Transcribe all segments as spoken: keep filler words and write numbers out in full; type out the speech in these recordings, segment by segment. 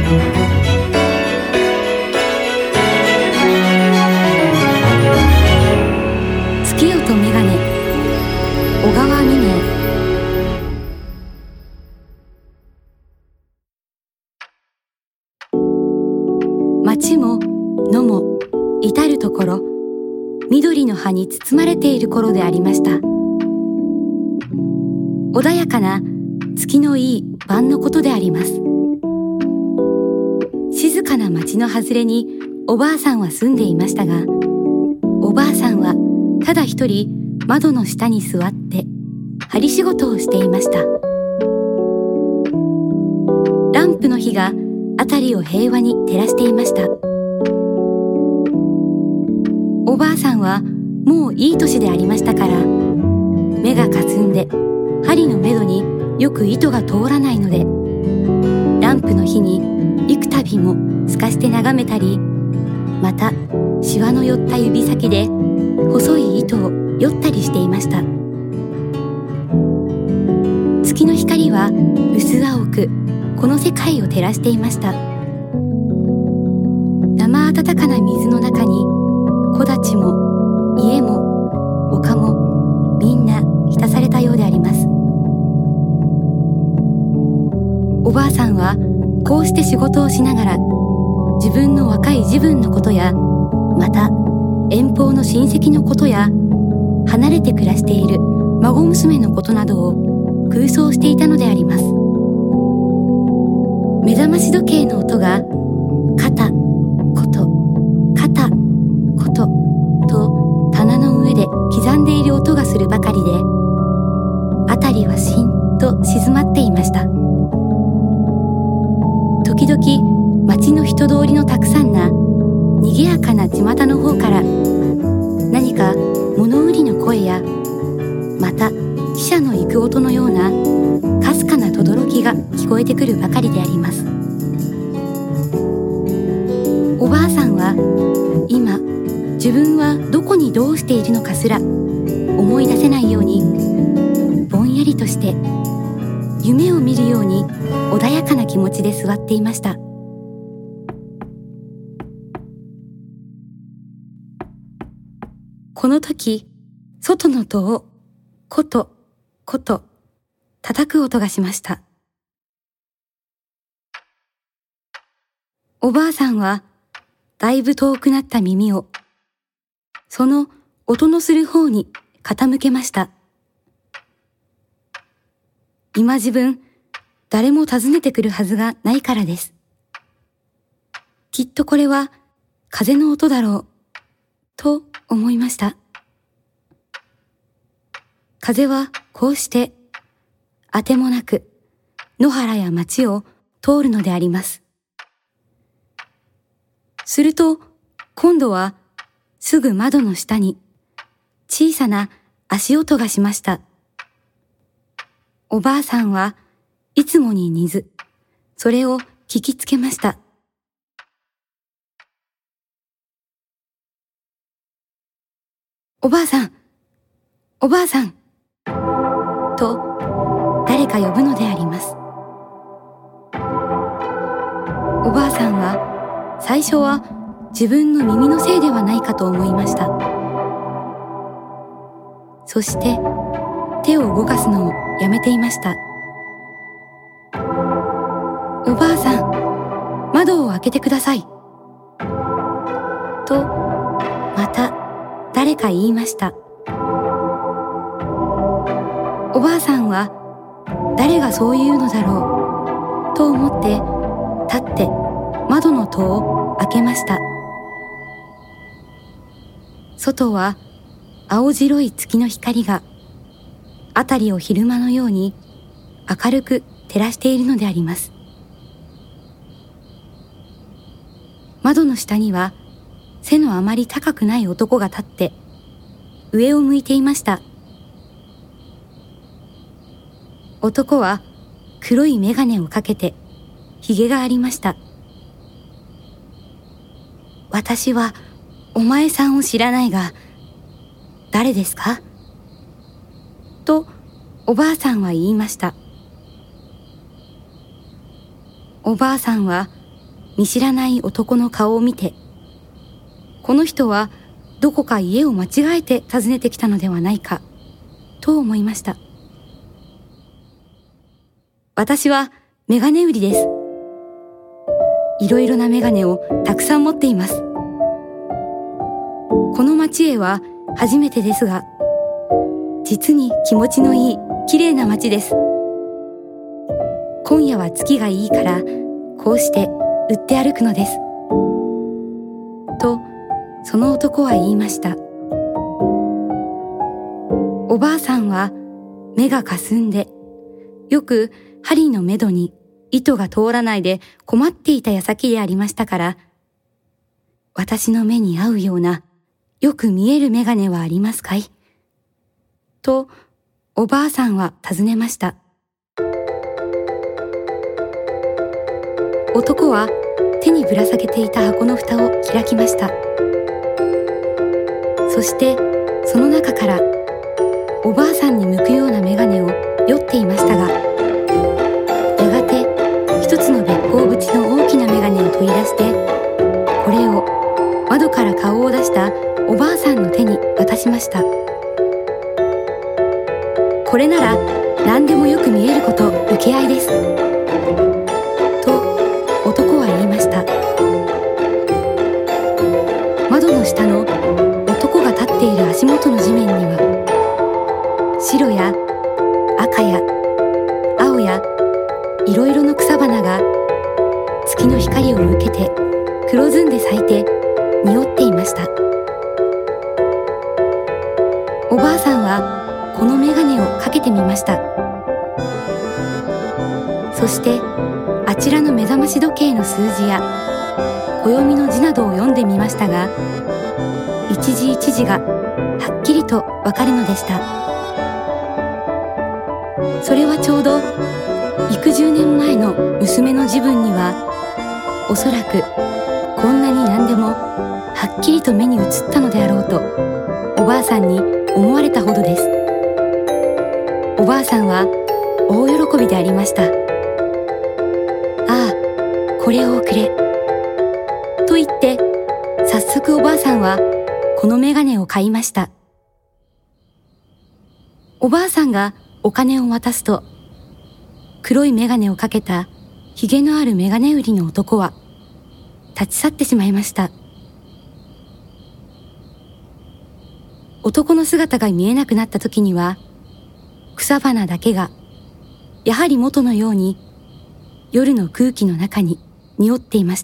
月夜とメガネ、小川美音。街も野も至るところ、緑の葉に包まれている頃でありました。穏やかな月のいい晩のことであります。静かな町の外れにおばあさんは住んでいましたが、おばあさんはただ一人窓の下に座って針仕事をしていました。ランプの火が辺りを平和に照らしていました。おばあさんはもういい年でありましたから、目がかすんで針の目処によく糸が通らないので、ランプの火に幾度も透かして眺めたり、またシワの寄った指先で細い糸をよったりしていました。月の光は薄青くこの世界を照らしていました。生暖かな水の中に木立も家も丘もみんな浸されたようであります。おばあさんはこうして仕事をしながら、自分の若い自分のことや、また遠方の親戚のことや、離れて暮らしている孫娘のことなどを空想していたのであります。目覚まし時計の音がカタコトカタコトと棚の上で刻んでいる音がするばかりで、辺りはしんと静まっていました。時々町の人通りのたくさんな賑やかな巷の方から、何か物売りの声や、また汽車の行く音のようなかすかな轟が聞こえてくるばかりであります。おばあさんは今自分はどこにどうしているのかすら思い出せないように、ぼんやりとして夢を見るように穏やかな気持ちで座っていました。この時、外の戸をコトコト叩く音がしました。おばあさんはだいぶ遠くなった耳をその音のする方に傾けました。今自分、誰も訪ねてくるはずがないからです。きっとこれは風の音だろうと思いました。風はこうしてあてもなく野原や町を通るのであります。すると今度はすぐ窓の下に小さな足音がしました。おばあさんはいつもに似ず、それを聞きつけました。おばあさん、おばあさんと誰か呼ぶのであります。おばあさんは最初は自分の耳のせいではないかと思いました。そして手を動かすのをやめていました。おばあさん、窓を開けてくださいとまた誰か言いました。おばあさんは誰がそう言うのだろうと思って立って窓の戸を開けました。外は青白い月の光が辺りを昼間のように明るく照らしているのであります。窓の下には背のあまり高くない男が立って上を向いていました。男は黒い眼鏡をかけてひげがありました。私はお前さんを知らないが誰ですかとおばあさんは言いました。おばあさんは見知らない男の顔を見て、この人はどこか家を間違えて訪ねてきたのではないか、と思いました。私はメガネ売りです。いろいろなメガネをたくさん持っています。この町へは初めてですが、実に気持ちのいい綺麗な町です。今夜は月がいいから、こうして売って歩くのです。と、その男は言いました。おばあさんは目がかすんで、よく針の目処に糸が通らないで困っていた矢先でありましたから、私の目に合うようなよく見えるメガネはありますかい？と、おばあさんは尋ねました。男は手にぶら下げていた箱の蓋を開きました。そしてその中からおばあさんに向くようなメガネを酔っていましたが、やがて一つのべっ甲縁の大きなメガネを取り出して、これを窓から顔を出したおばあさんの手に渡しました。これなら何でもよく見えること受け合いです。と男は言いました。窓の下の男が立っている足元の地面には、白や赤や青やいろいろの草花が月の光を受けて黒ずんで咲いて匂っていました。おばあさんはこのメガネをかけてみました。そしてあちらの目覚まし時計の数字や暦の字などを読んでみましたが、一時一時がはっきりとわかるのでした。それはちょうど幾十年前の娘の自分には、おそらくこんなに何でもはっきりと目に映ったのであろうと、おばあさんに思われたほどです。おばあさんは大喜びでありました。ああ、これをおくれ。と言って、早速おばあさんはこのメガネを買いました。おばあさんがお金を渡すと、黒いメガネをかけたひげのあるメガネ売りの男は立ち去ってしまいました。男の姿が見えなくなった時には、草花だけがやはり元のように夜の空気の中に匂っていました。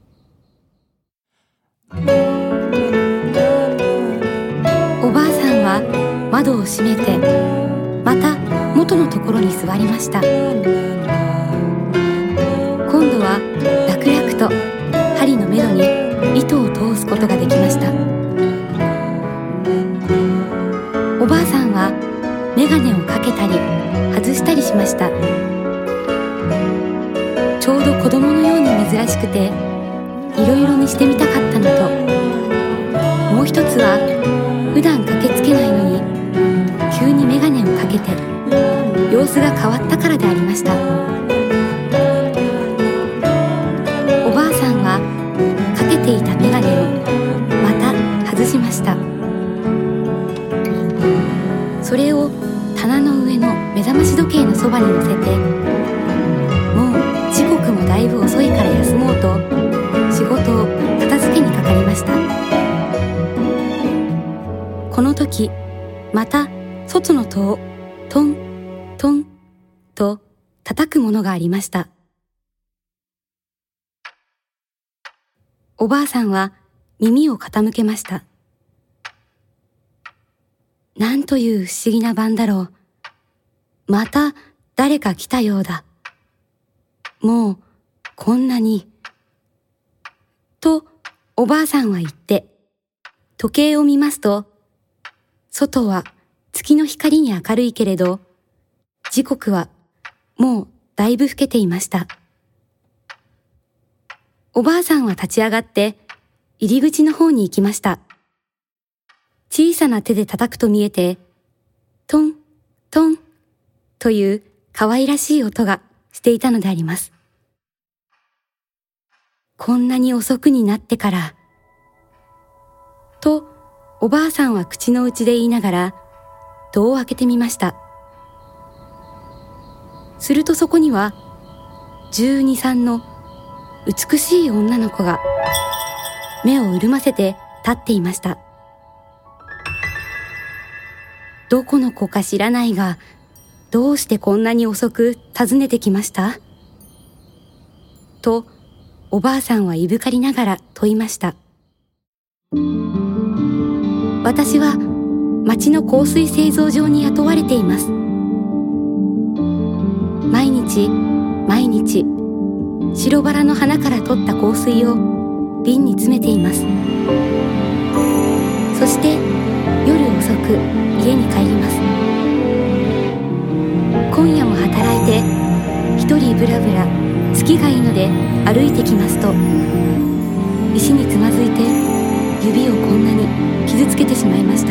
おばあさんは窓を閉めて、また元のところに座りました。今度は楽々と針の目処に糸を通すことができました。おばあさんはメガネをかけたり外したりしました。ちょうど子供のように珍しくて、いろいろにしてみたかったのと、もう一つは普段駆けつけないのに急にメガネをかけて様子が変わったからでありました。おばあさんはかけていたメガネをまた外しました。それを棚の上の目覚まし時計のそばに乗せて、もう時刻もだいぶ遅いから休もうと仕事を片付けにかかりました。この時また外の戸をトントンと叩くものがありました。おばあさんは耳を傾けました。なんという不思議な晩だろう。また誰か来たようだ。もうこんなに。とおばあさんは言って時計を見ますと、外は月の光に明るいけれど、時刻はもうだいぶ更けていました。おばあさんは立ち上がって入り口の方に行きました。小さな手で叩くと見えて、トントンという可愛らしい音がしていたのであります。 こんなに遅くになってから。と、おばあさんは口の内で言いながら、戸を開けてみました。するとそこには、十二三の美しい女の子が、目を潤ませて立っていました。どこの子か知らないが、どうしてこんなに遅く訪ねてきました?と、おばあさんはいぶかりながら問いました。私は町の香水製造場に雇われています。毎日毎日白バラの花から取った香水を瓶に詰めています。そして夜遅く家に帰ります。今夜も働いて一人ぶらぶら月がいいので歩いてきますと、石につまずいて指をこんなに傷つけてしまいました。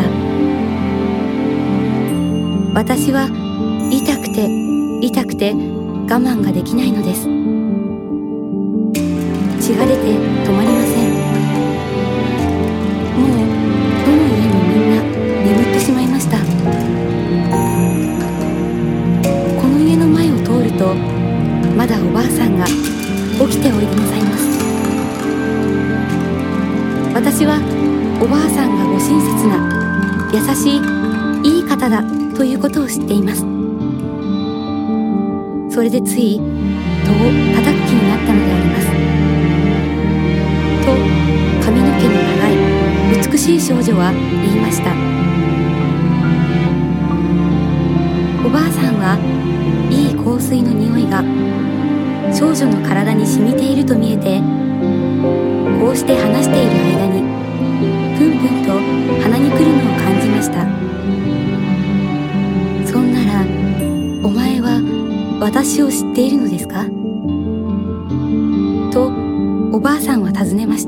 私は痛くて痛くて我慢ができないのです。血が出て止まりません。もうどの家もみんな眠ってしまいました。この家の前を通るとまだおばあさんが起きておいでなさいます。私はおばあさんがご親切な優しいいい方だということを知っています。それでつい戸を叩く気になったのであります。と髪の毛の長い美しい少女は言いました。おばあさんはいい香水の匂いが少女の体に染みていると見えて、こうして話している間にぷんぷんと鼻に来るのを感じました。そんならお前は私を知っているのですか?とおばあさんは尋ねました。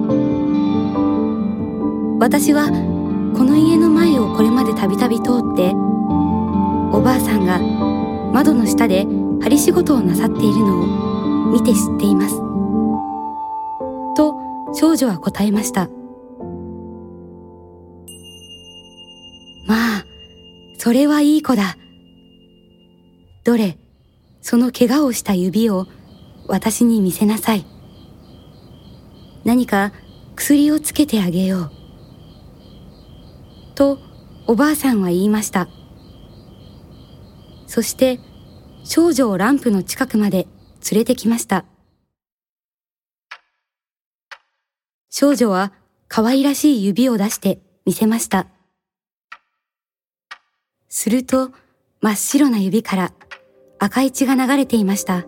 私はこの家の前をこれまでたびたび通って、おばあさんが窓の下で針仕事をなさっているのを見て知っています。と少女は答えました。まあ、それはいい子だ。どれ、その怪我をした指を私に見せなさい。何か薬をつけてあげよう。とおばあさんは言いました。そして少女をランプの近くまで連れてきました。少女は可愛らしい指を出して見せました。すると真っ白な指から赤い血が流れていました。あ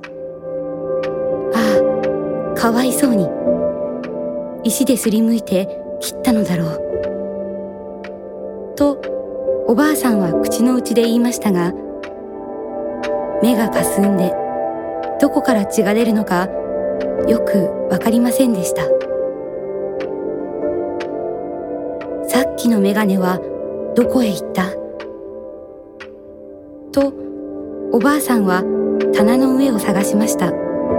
あ、かわいそうに。石ですりむいて切ったのだろう。とおばあさんは口の内で言いましたが、目がかすんでどこから血が出るのかよくわかりませんでした。さっきのメガネはどこへ行った?とおばあさんは棚の上を探しました。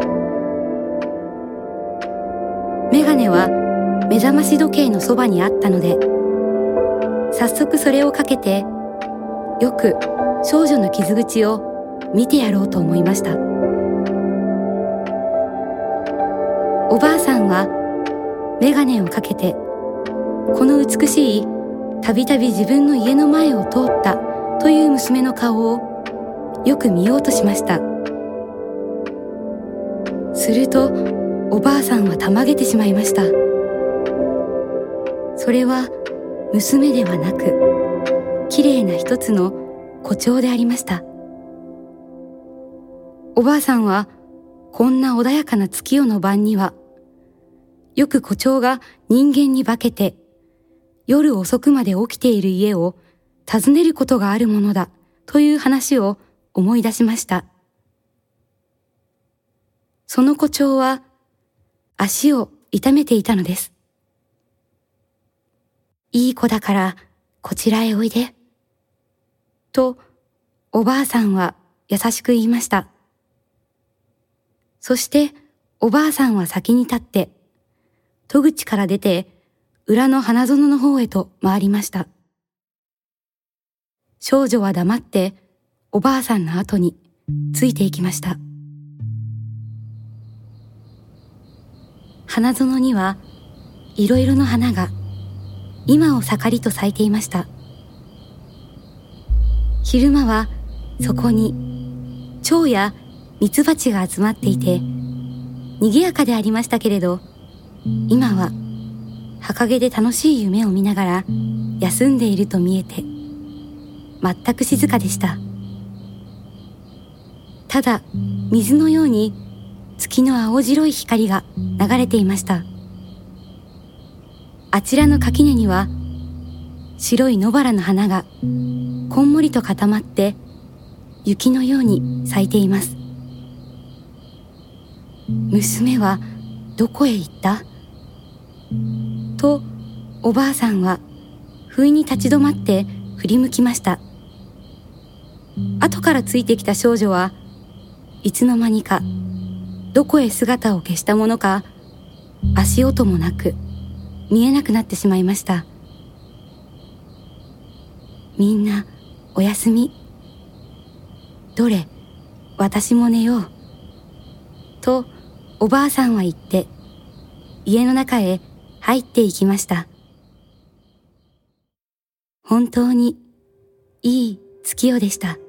メガネは目覚まし時計のそばにあったので、早速それをかけてよく少女の傷口を見てやろうと思いました。おばあさんはメガネをかけてこの美しいたびたび自分の家の前を通ったという娘の顔をよく見ようとしました。するとおばあさんはたまげてしまいました。それは娘ではなく、きれいな一つの胡蝶でありました。おばあさんはこんな穏やかな月夜の晩には、よく胡蝶が人間に化けて夜遅くまで起きている家を訪ねることがあるものだという話を思い出しました。その胡蝶は足を痛めていたのです。いい子だからこちらへおいで。とおばあさんは優しく言いました。そしておばあさんは先に立って、戸口から出て、裏の花園の方へと回りました。少女は黙って、おばあさんの後についていきました。花園には、いろいろの花が、今を盛りと咲いていました。昼間は、そこに、蝶やミツバチが集まっていて、賑やかでありましたけれど、今は、墓毛で楽しい夢を見ながら、休んでいると見えて、全く静かでした。ただ、水のように、月の青白い光が流れていました。あちらの垣根には、白い野原の花が、こんもりと固まって、雪のように咲いています。娘はどこへ行った?と、おばあさんは不意に立ち止まって振り向きました。後からついてきた少女はいつの間にかどこへ姿を消したものか、足音もなく見えなくなってしまいました。みんなおやすみ。どれ、私も寝よう。とおばあさんは言って家の中へ入っていきました。本当にいい月夜でした。